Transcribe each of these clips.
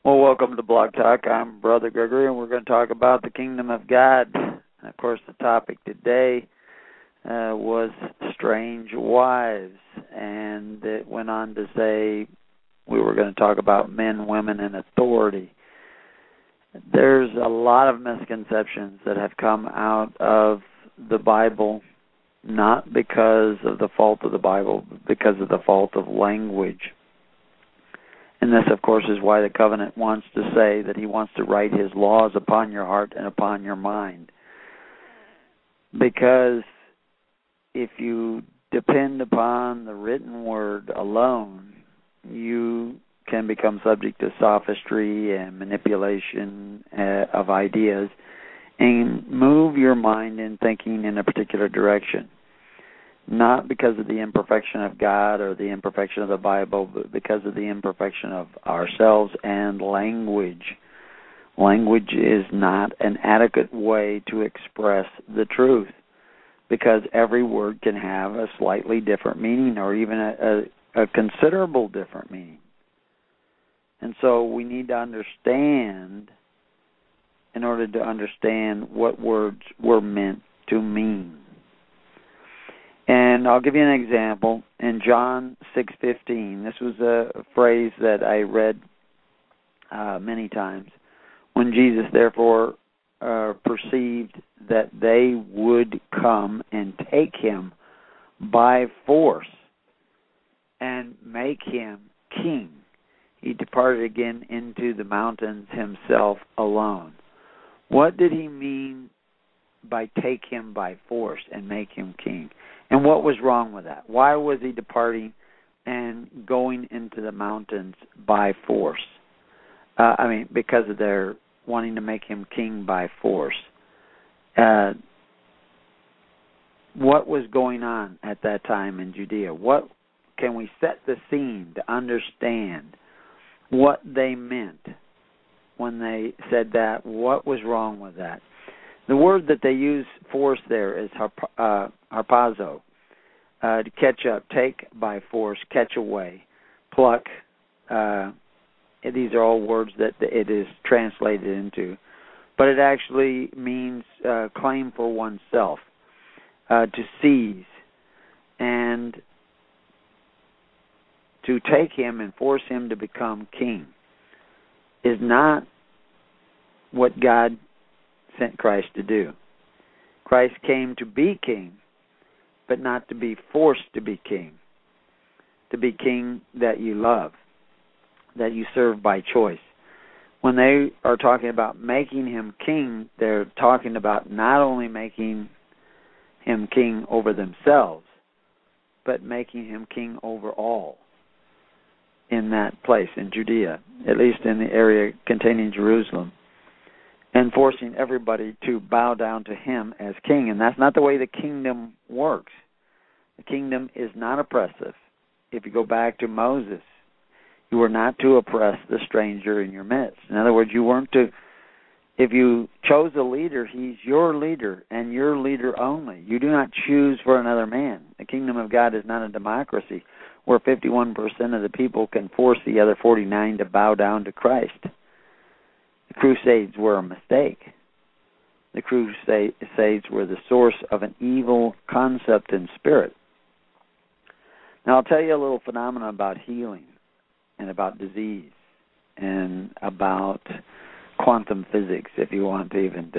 Well, welcome to Blog Talk. I'm Brother Gregory, and we're going to talk about the kingdom of God. And of course, the topic today was strange wives, and it went on to say we were going to talk about men, women, and authority. There's a lot of misconceptions that have come out of the Bible, not because of the fault of the Bible, but because of the fault of language. And this, of course, is why the covenant wants to say that he wants to write his laws upon your heart and upon your mind. Because if you depend upon the written word alone, you can become subject to sophistry and manipulation of ideas and move your mind in thinking in a particular direction. Not because of the imperfection of God or the imperfection of the Bible, but because of the imperfection of ourselves and language. Language is not an adequate way to express the truth, because every word can have a slightly different meaning or even a considerable different meaning. And so we need to understand, in order to understand what words were meant to mean. And I'll give you an example. In John 6:15, this was a phrase that I read many times. When Jesus, therefore, perceived that they would come and take him by force and make him king, he departed again into the mountains himself alone. What did he mean by take him by force and make him king? And what was wrong with that? Why was he departing and going into the mountains by force? Because of their wanting to make him king by force. What was going on at that time in Judea? What can we set the scene to understand what they meant when they said that? What was wrong with that? The word that they use, force, there is harpazo, to catch up, take by force, catch away, pluck. These are all words that it is translated into. But it actually means claim for oneself, to seize, and to take him and force him to become king is not what God sent Christ to do. Christ came to be king, but not to be forced to be king. To be king that you love, that you serve by choice. When they are talking about making him king, they're talking about not only making him king over themselves, but making him king over all in that place, in Judea, at least in the area containing Jerusalem, and forcing everybody to bow down to him as king. And that's not the way the kingdom works. The kingdom is not oppressive. If you go back to Moses, you were not to oppress the stranger in your midst. In other words, you weren't to, if you chose a leader, he's your leader and your leader only. You do not choose for another man. The kingdom of God is not a democracy where 51% of the people can force the other 49 to bow down to Christ. The Crusades were a mistake. The Crusades were the source of an evil concept and spirit. Now, I'll tell you a little phenomenon about healing and about disease and about quantum physics, if you want to even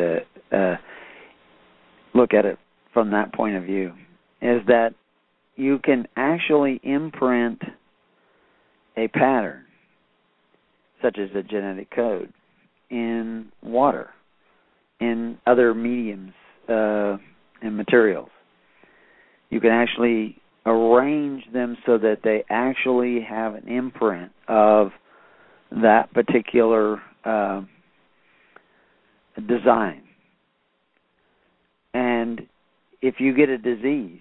look at it from that point of view, is that you can actually imprint a pattern, such as a genetic code, in water, in other mediums and materials. You can actually arrange them so that they actually have an imprint of that particular design. And if you get a disease,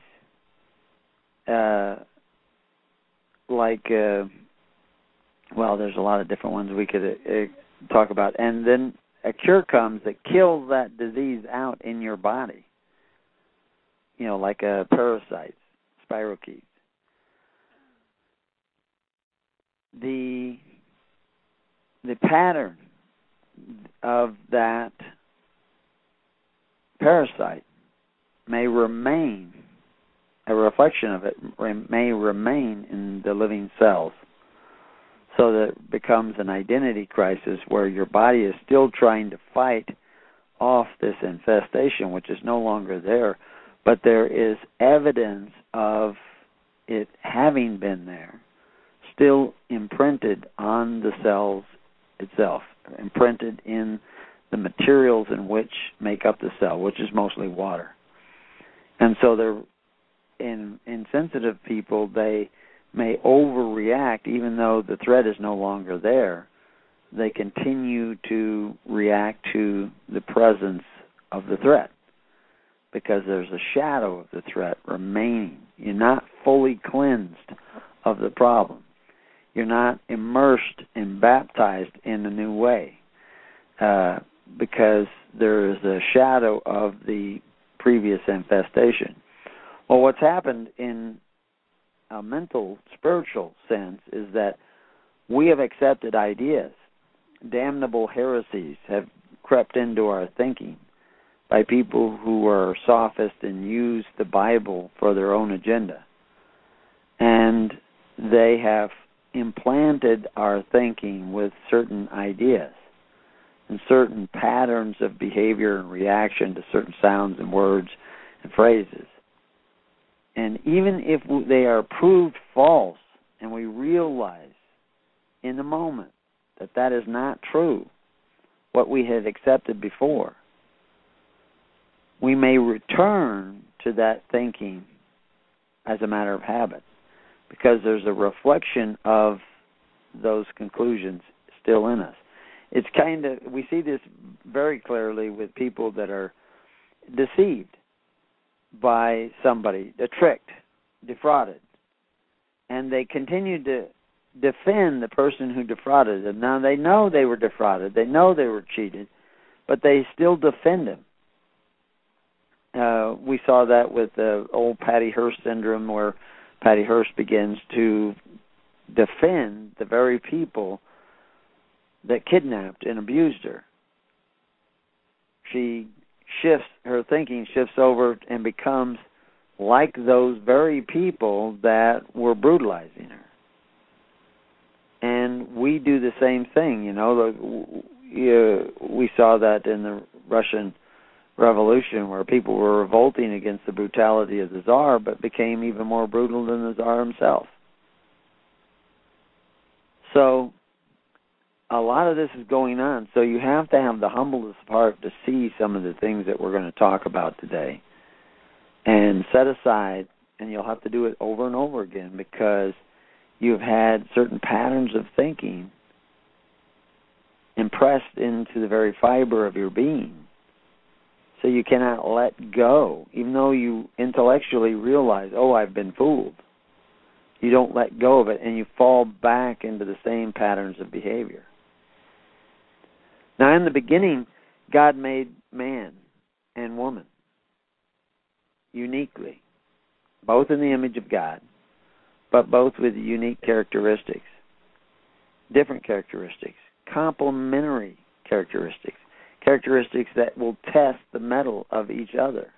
there's a lot of different ones we could talk about, and then a cure comes that kills that disease out in your body, like parasites, spirochetes. The the pattern of that parasite may remain, a reflection of it may remain in the living cells, so that it becomes an identity crisis where your body is still trying to fight off this infestation, which is no longer there, but there is evidence of it having been there, still imprinted on the cells itself, imprinted in the materials in which make up the cell, which is mostly water. And so they're in sensitive people, they may overreact even though the threat is no longer there. They continue to react to the presence of the threat because there's a shadow of the threat remaining. You're not fully cleansed of the problem. You're not immersed and baptized in a new way because there is a shadow of the previous infestation. Well, what's happened in a mental, spiritual sense is that we have accepted ideas. Damnable heresies have crept into our thinking by people who are sophists and use the Bible for their own agenda. And they have implanted our thinking with certain ideas and certain patterns of behavior and reaction to certain sounds and words and phrases. And even if they are proved false and we realize in the moment that that is not true, what we had accepted before, we may return to that thinking as a matter of habit because there's a reflection of those conclusions still in us. It's we see this very clearly with people that are deceived by somebody, tricked, defrauded, and they continue to defend the person who defrauded them. Now, they know they were defrauded, they know they were cheated, but they still defend him. We saw that with the old Patty Hearst syndrome, where Patty Hearst begins to defend the very people that kidnapped and abused her. Her thinking shifts over and becomes like those very people that were brutalizing her. And we do the same thing, we saw that in the Russian Revolution, where people were revolting against the brutality of the Tsar, but became even more brutal than the Tsar himself. So a lot of this is going on. So you have to have the humbleness of heart to see some of the things that we're going to talk about today and set aside, and you'll have to do it over and over again because you've had certain patterns of thinking impressed into the very fiber of your being. So you cannot let go, even though you intellectually realize, I've been fooled. You don't let go of it, and you fall back into the same patterns of behavior. Now, in the beginning, God made man and woman uniquely, both in the image of God, but both with unique characteristics, different characteristics, complementary characteristics that will test the mettle of each other.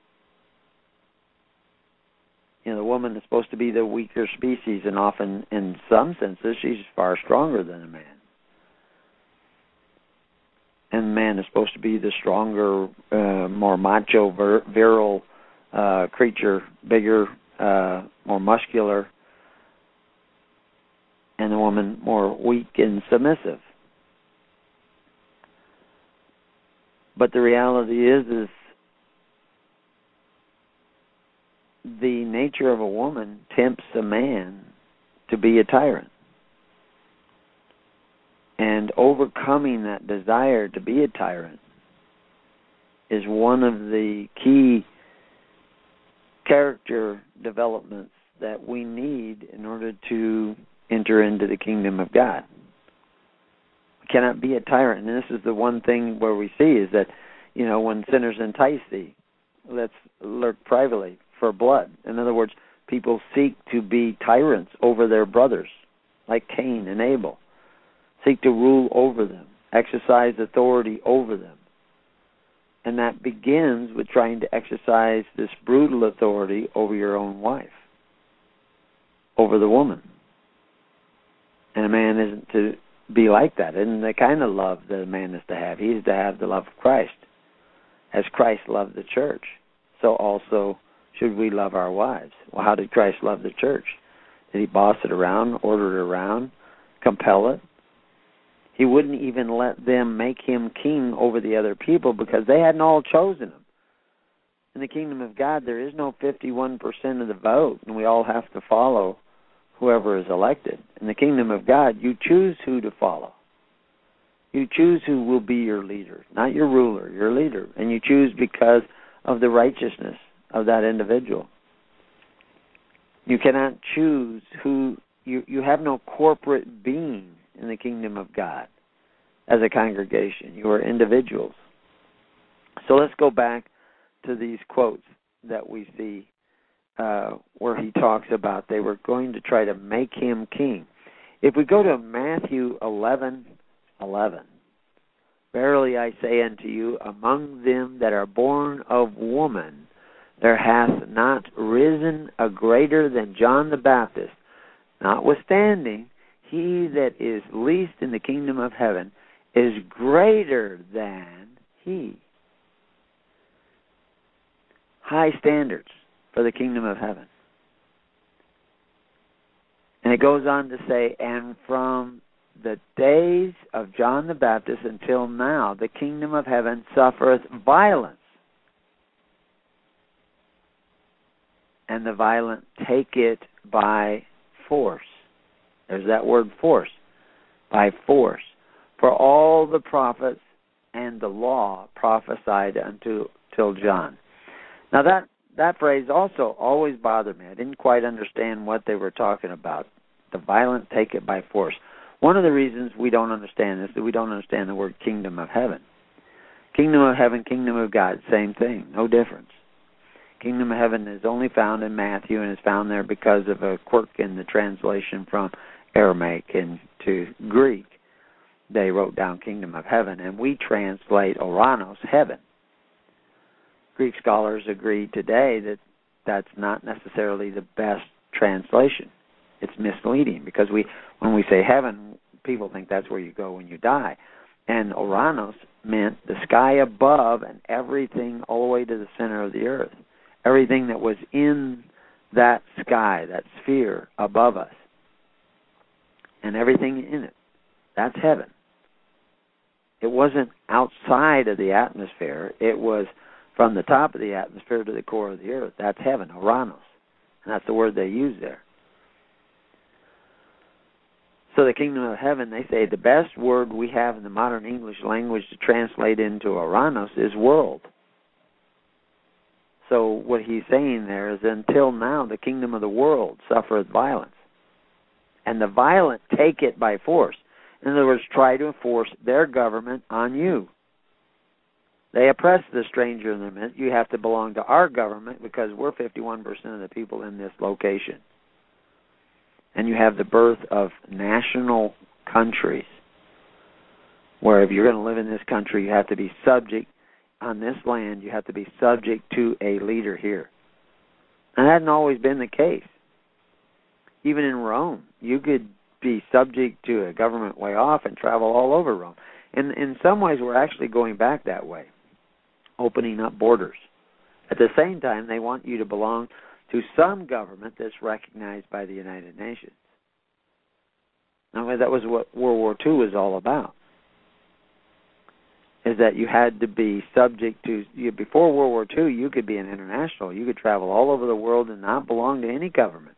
The woman is supposed to be the weaker species, and often, in some senses, she's far stronger than a man. And man is supposed to be the stronger, more macho, virile creature, bigger, more muscular, and the woman more weak and submissive. But the reality is the nature of a woman tempts a man to be a tyrant. And overcoming that desire to be a tyrant is one of the key character developments that we need in order to enter into the kingdom of God. We cannot be a tyrant. And this is the one thing where we see is that, when sinners entice thee, let's lurk privately for blood. In other words, people seek to be tyrants over their brothers, like Cain and Abel. seek to rule over them, exercise authority over them. And that begins with trying to exercise this brutal authority over your own wife, over the woman. And a man isn't to be like that. Isn't the kind of love that a man is to have? He is to have the love of Christ, as Christ loved the church. So also should we love our wives. Well, how did Christ love the church? Did he boss it around, order it around, compel it? He wouldn't even let them make him king over the other people because they hadn't all chosen him. In the kingdom of God, there is no 51% of the vote, and we all have to follow whoever is elected. In the kingdom of God, you choose who to follow. You choose who will be your leader, not your ruler, your leader. And you choose because of the righteousness of that individual. You cannot choose who, you have no corporate being in the kingdom of God as a congregation. You are individuals. So let's go back to these quotes that we see where he talks about they were going to try to make him king. If we go to Matthew 11:11, verily I say unto you, among them that are born of woman, there hath not risen a greater than John the Baptist. Notwithstanding, he that is least in the kingdom of heaven is greater than he. High standards for the kingdom of heaven. And it goes on to say, and from the days of John the Baptist until now, the kingdom of heaven suffereth violence, and the violent take it by force. There's that word force. By force. For all the prophets and the law prophesied till John. Now that phrase also always bothered me. I didn't quite understand what they were talking about. The violent take it by force. One of the reasons we don't understand this is that we don't understand the word kingdom of heaven. Kingdom of heaven, kingdom of God, same thing, no difference. Kingdom of heaven is only found in Matthew and is found there because of a quirk in the translation from Aramaic into Greek. They wrote down kingdom of heaven, and we translate Oranos, heaven. Greek scholars agree today that that's not necessarily the best translation. It's misleading because when we say heaven, people think that's where you go when you die. And Oranos meant the sky above and everything all the way to the center of the earth. Everything that was in that sky, that sphere above us, and everything in it. That's heaven. It wasn't outside of the atmosphere. It was from the top of the atmosphere to the core of the earth. That's heaven, Oranos. And that's the word they use there. So the kingdom of heaven, they say the best word we have in the modern English language to translate into Oranos is world. So what he's saying there is until now the kingdom of the world suffereth violence. And the violent take it by force. In other words, try to enforce their government on you. They oppress the stranger in their midst. You have to belong to our government because we're 51% of the people in this location. And you have the birth of national countries where if you're going to live in this country, you have to be subject on this land, you have to be subject to a leader here. And that hadn't always been the case. Even in Rome, you could be subject to a government way off and travel all over Rome. And in some ways, we're actually going back that way, opening up borders. At the same time, they want you to belong to some government that's recognized by the United Nations. Now, that was what World War II was all about, is that you had to be subject to, before World War II, you could be an international. You could travel all over the world and not belong to any government.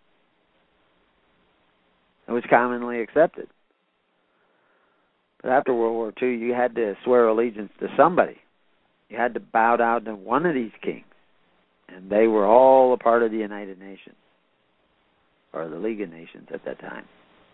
It was commonly accepted. But after World War II, you had to swear allegiance to somebody. You had to bow down to one of these kings. And they were all a part of the United Nations, or the League of Nations at that time.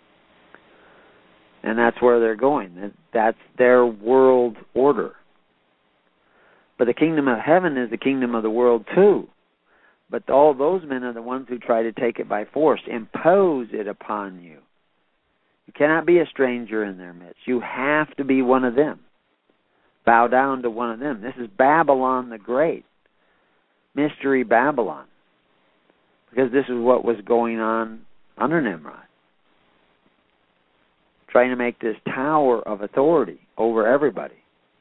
And that's where they're going. That's their world order. But the kingdom of heaven is the kingdom of the world too. But all those men are the ones who try to take it by force, impose it upon you. You cannot be a stranger in their midst. You have to be one of them. Bow down to one of them. This is Babylon the Great. Mystery Babylon. Because this is what was going on under Nimrod. Trying to make this tower of authority over everybody.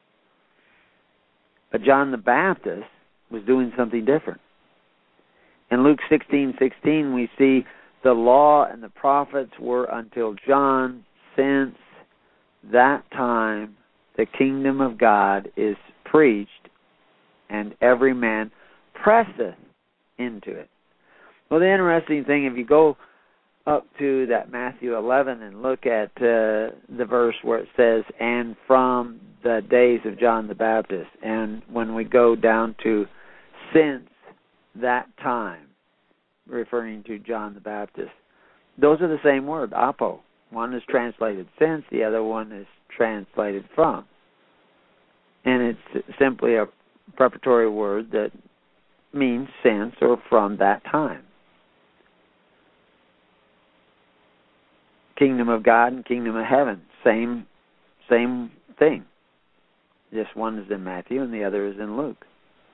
But John the Baptist was doing something different. In Luke 16:16, we see the law and the prophets were until John. Since that time, the kingdom of God is preached, and every man presseth into it. Well, the interesting thing, if you go up to that Matthew 11 and look at the verse where it says, and from the days of John the Baptist, and when we go down to since that time, referring to John the Baptist, those are the same word, apo. One is translated since, the other one is translated from. And it's simply a preparatory word that means since or from that time. Kingdom of God and kingdom of heaven, same thing. This one is in Matthew and the other is in Luke.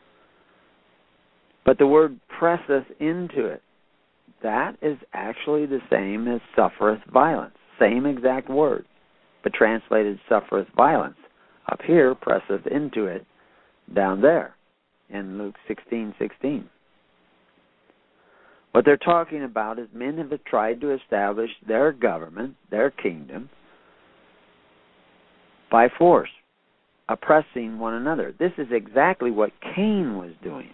But the word presseth into it, that is actually the same as suffereth violence. Same exact word, but translated suffereth violence. Up here, presseth into it, down there in Luke 16:16. What they're talking about is men have tried to establish their government, their kingdom, by force, oppressing one another. This is exactly what Cain was doing.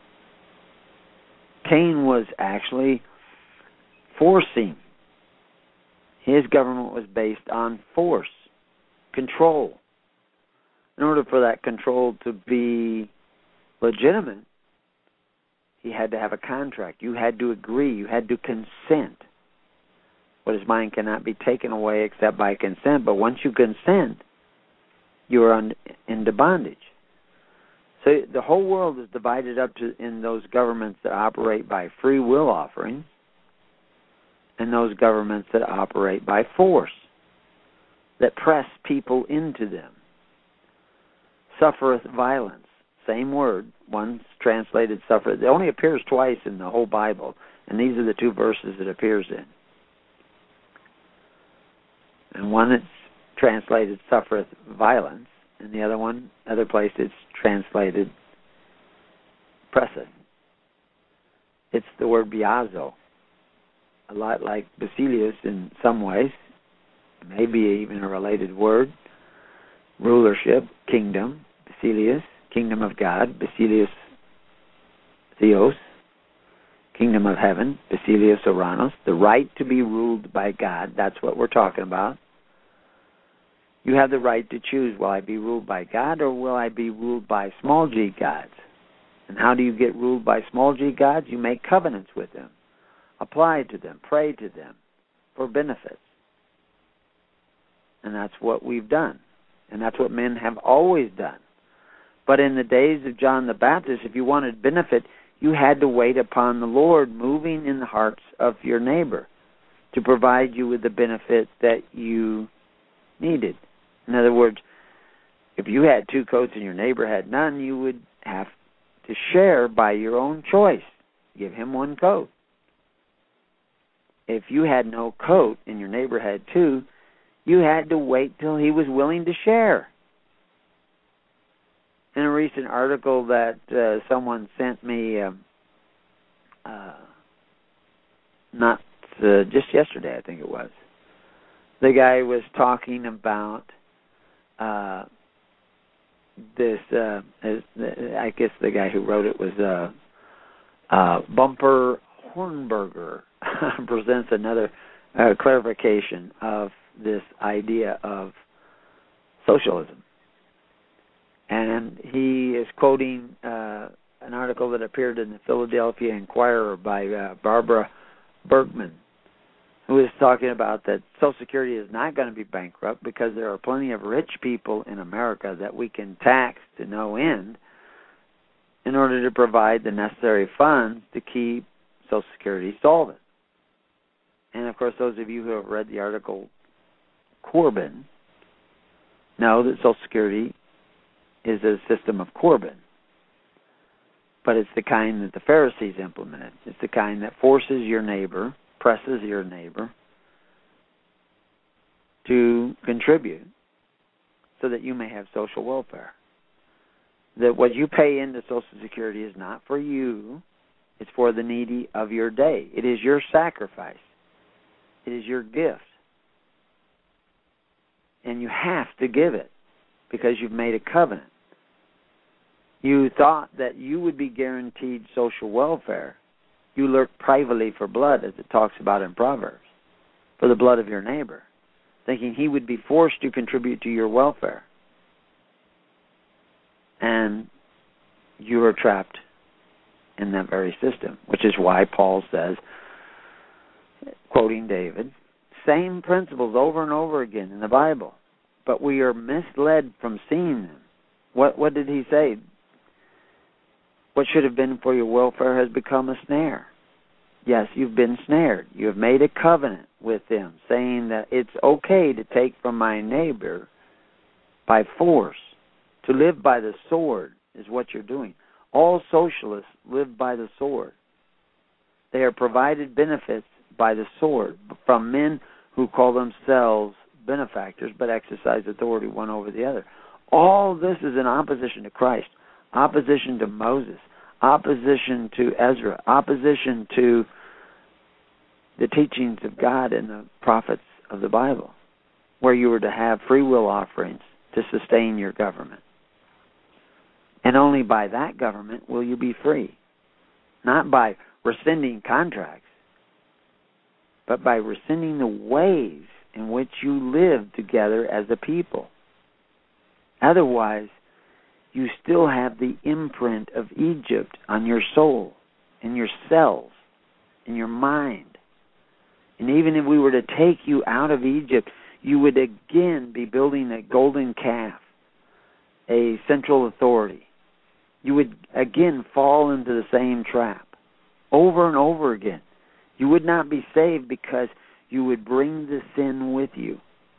Cain was actually forcing. His government was based on force, control. In order for that control to be legitimate, he had to have a contract. You had to agree. You had to consent. What is mine cannot be taken away except by consent. But once you consent, you are into bondage. So the whole world is divided up in those governments that operate by free will offerings and those governments that operate by force, that press people into them. Suffereth violence. Same word. One's translated suffereth. It only appears twice in the whole Bible, and these are the two verses it appears in. And one that's translated suffereth violence, and the other place it's translated presseth. It's the word biazo. A lot like Basilius in some ways, maybe even a related word. Rulership, kingdom, Basilius, kingdom of God, Basilius Theos, kingdom of heaven, Basilius Oranos, the right to be ruled by God. That's what we're talking about. You have the right to choose, will I be ruled by God or will I be ruled by small g gods? And how do you get ruled by small g gods? You make covenants with them, apply to them, pray to them for benefits. And that's what we've done. And that's what men have always done. But in the days of John the Baptist, if you wanted benefit, you had to wait upon the Lord moving in the hearts of your neighbor to provide you with the benefit that you needed. In other words, if you had two coats and your neighbor had none, you would have to share by your own choice. Give him one coat. If you had no coat and your neighbor had two, you had to wait till he was willing to share. In a recent article that someone sent me, just yesterday, I think it was, the guy was talking about this. I guess the guy who wrote it was Bumper Hornberger. Presents another clarification of this idea of socialism. And he is quoting an article that appeared in the Philadelphia Inquirer by Barbara Bergman, who is talking about that Social Security is not going to be bankrupt because there are plenty of rich people in America that we can tax to no end in order to provide the necessary funds to keep Social Security solvent. And, of course, those of you who have read the article Corban know that Social Security is a system of Corban. But it's the kind that the Pharisees implemented. It's the kind that forces your neighbor, presses your neighbor to contribute so that you may have social welfare. That what you pay into Social Security is not for you, it's for the needy of your day. It is your sacrifice. It is your gift. And you have to give it because you've made a covenant. You thought that you would be guaranteed social welfare. You lurked privately for blood, as it talks about in Proverbs, for the blood of your neighbor, thinking he would be forced to contribute to your welfare. And you are trapped in that very system, which is why Paul says, quoting David, same principles over and over again in the Bible, but we are misled from seeing them. What did he say? What should have been for your welfare has become a snare. Yes, you've been snared. You have made a covenant with them, saying that it's okay to take from my neighbor by force. To live by the sword is what you're doing. All socialists live by the sword. They are provided benefits by the sword from men who call themselves benefactors but exercise authority one over the other. All this is in opposition to Christ, opposition to Moses, opposition to Ezra, opposition to the teachings of God and the prophets of the Bible, where you were to have free will offerings to sustain your government. And only by that government will you be free, not by rescinding contracts, but by rescinding the ways in which you live together as a people. Otherwise, you still have the imprint of Egypt on your soul, in your cells, in your mind. And even if we were to take you out of Egypt, you would again be building a golden calf, a central authority. You would again fall into the same trap over and over again. You would not be saved because you would bring the sin with you.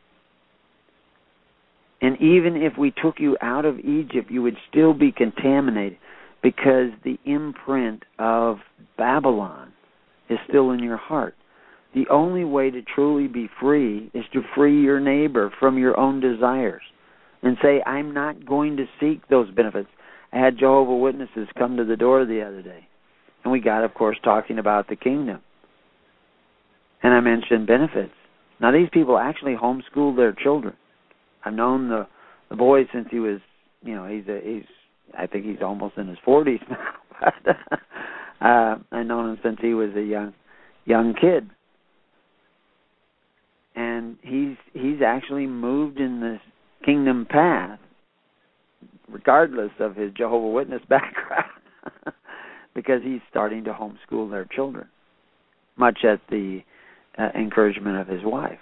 And even if we took you out of Egypt, you would still be contaminated because the imprint of Babylon is still in your heart. The only way to truly be free is to free your neighbor from your own desires and say, I'm not going to seek those benefits. I had Jehovah's Witnesses come to the door the other day, and we got, of course, talking about the kingdom. And I mentioned benefits. Now, these people actually homeschool their children. I've known the boy since he was, I think he's almost in his 40s now. But I've known him since he was a young kid. And he's actually moved in this kingdom path, regardless of his Jehovah's Witness background, because he's starting to homeschool their children, much at the encouragement of his wife.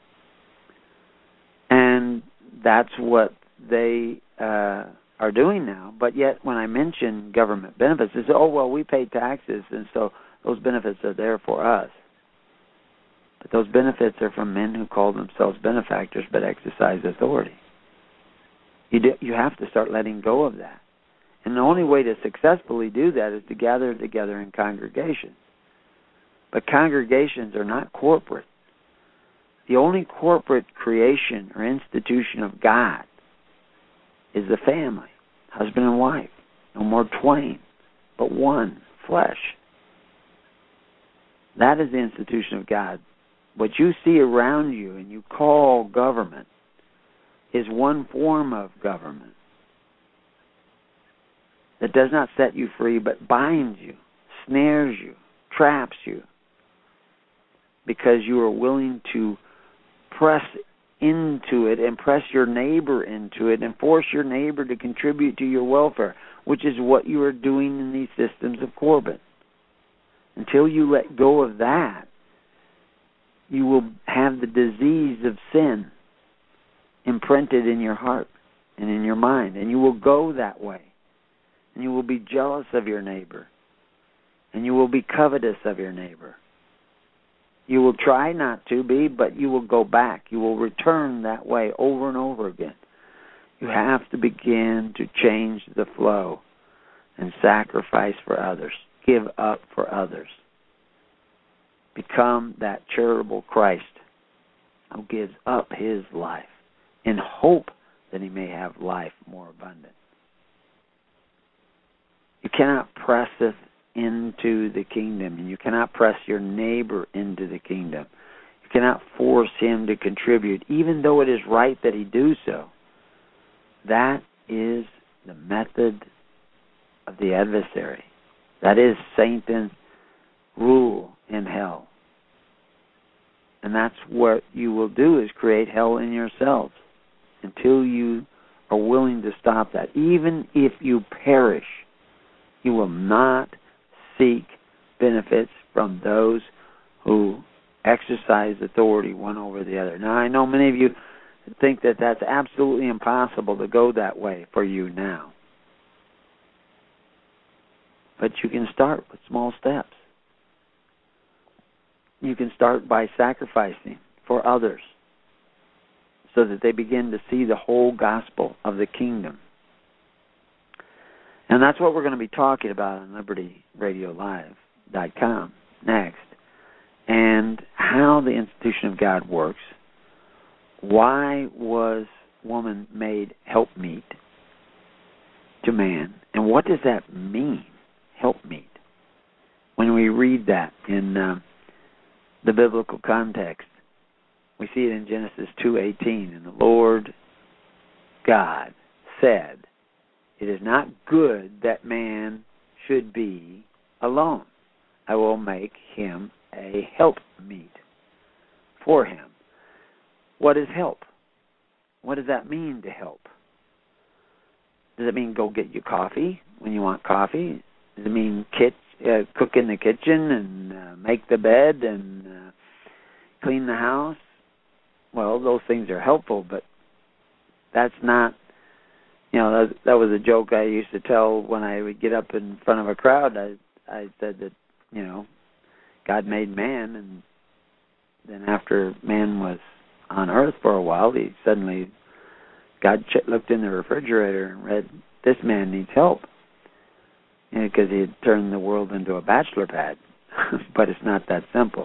And that's what they are doing now. But yet when I mention government benefits, they say, oh, well, we pay taxes, and so those benefits are there for us. But those benefits are from men who call themselves benefactors but exercise authority. You have to start letting go of that. And the only way to successfully do that is to gather together in congregations. But congregations are not corporate. The only corporate creation or institution of God is the family, husband and wife, no more twain, but one flesh. That is the institution of God. What you see around you and you call government is one form of government that does not set you free but binds you, snares you, traps you, because you are willing to press into it and press your neighbor into it and force your neighbor to contribute to your welfare, which is what you are doing in these systems of Corban. Until you let go of that, you will have the disease of sin imprinted in your heart and in your mind, and you will go that way. And you will be jealous of your neighbor, and you will be covetous of your neighbor. You will try not to be, but you will go back. You will return that way over and over again. You have to begin to change the flow and sacrifice for others. Give up for others. Become that charitable Christ who gives up his life in hope that he may have life more abundant. You cannot presseth into the kingdom, and you cannot press your neighbor into the kingdom. You cannot force him to contribute, even though it is right that he do so. That is the method of the adversary. That is Satan's rule in hell. And that's what you will do, is create hell in yourselves until you are willing to stop that. Even if you perish, you will not seek benefits from those who exercise authority one over the other. Now, I know many of you think that that's absolutely impossible to go that way for you now. But you can start with small steps. You can start by sacrificing for others so that they begin to see the whole gospel of the kingdom. And that's what we're going to be talking about on LibertyRadioLive.com next, and how the institution of God works. Why was woman made helpmeet to man? And what does that mean, helpmeet? When we read that in the biblical context, we see it in Genesis 2:18. And the Lord God said, "It is not good that man should be alone. I will make him a helpmeet for him." What is help? What does that mean, to help? Does it mean go get you coffee when you want coffee? Does it mean cook in the kitchen and make the bed and clean the house? Well, those things are helpful, but that's not, that was a joke I used to tell when I would get up in front of a crowd. I said that, God made man, and then after man was on earth for a while, God looked in the refrigerator and read, "This man needs help," because he had turned the world into a bachelor pad. But it's not that simple.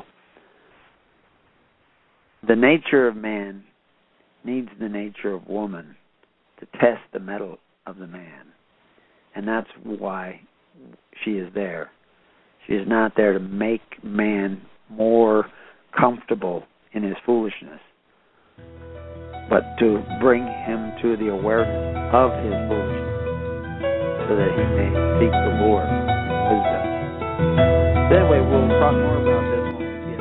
The nature of man needs the nature of woman to test the mettle of the man. And that's why she is there. She is not there to make man more comfortable in his foolishness, but to bring him to the awareness of his foolishness so that he may seek the Lord wisdom. Anyway, we'll talk more about this when we get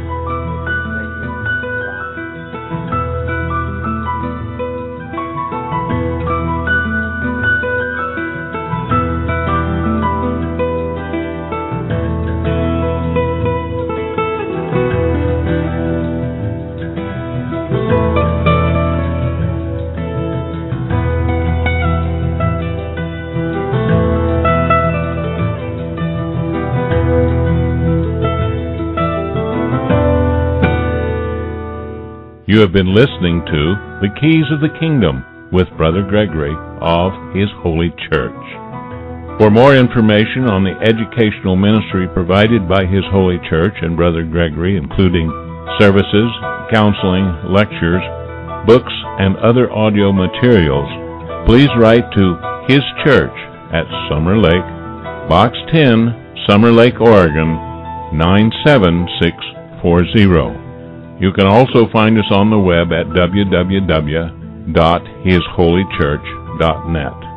You have been listening to The Keys of the Kingdom with Brother Gregory of His Holy Church. For more information on the educational ministry provided by His Holy Church and Brother Gregory, including services, counseling, lectures, books, and other audio materials, please write to His Church at Summer Lake, Box 10, Summer Lake, Oregon, 97640. You can also find us on the web at www.hisholychurch.net.